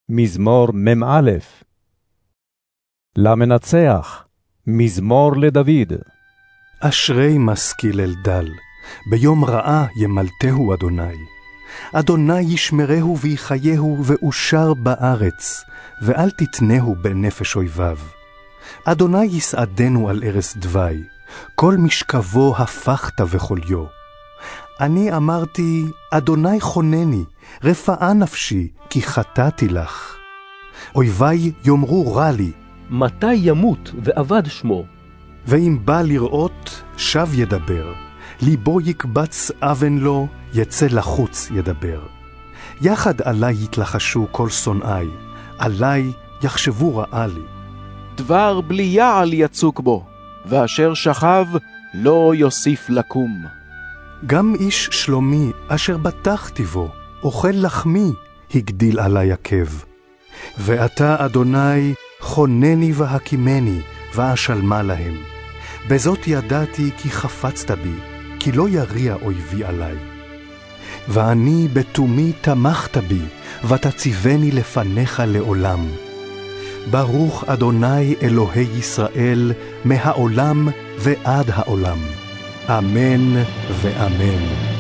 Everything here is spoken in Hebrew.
מזמור מ"א. למנצח, מזמור לדוד. אשרי משכיל אל דל, ביום רעה ימלטהו אדוני. אדוני ישמרהו ויחייהו ואושר בארץ, ואל תתנהו בנפש אויביו. אדוני יסעדנו על ערש דווי, כל משכבו הפכת וחוליו. אני אמרתי, אדוני חונני, רפאה נפשי, כי חטאתי לך. אויבי יאמרו רע לי, מתי ימות ואבד שמו? ואם בא לראות, שב ידבר. ליבו יקבץ אבן לו, יצא לחוץ ידבר. יחד עלי יתלחשו כל שונאי, עלי יחשבו רעה לי. דבר בלי יעל יצוק בו, ואשר שכב לא יוסיף לקום. גם איש שלומי אשר בטחתי בו, אוכל לחמי, הגדיל עלי עקב. ואתה, אדוני, חונני והקימני, ואשלמה להם. בזאת ידעתי כי חפצת בי, כי לא יריע אויבי עלי. ואני בתומי תמכת בי, ותציבני לפניך לעולם. ברוך אדוני אלוהי ישראל, מהעולם ועד העולם. אמן ואמן.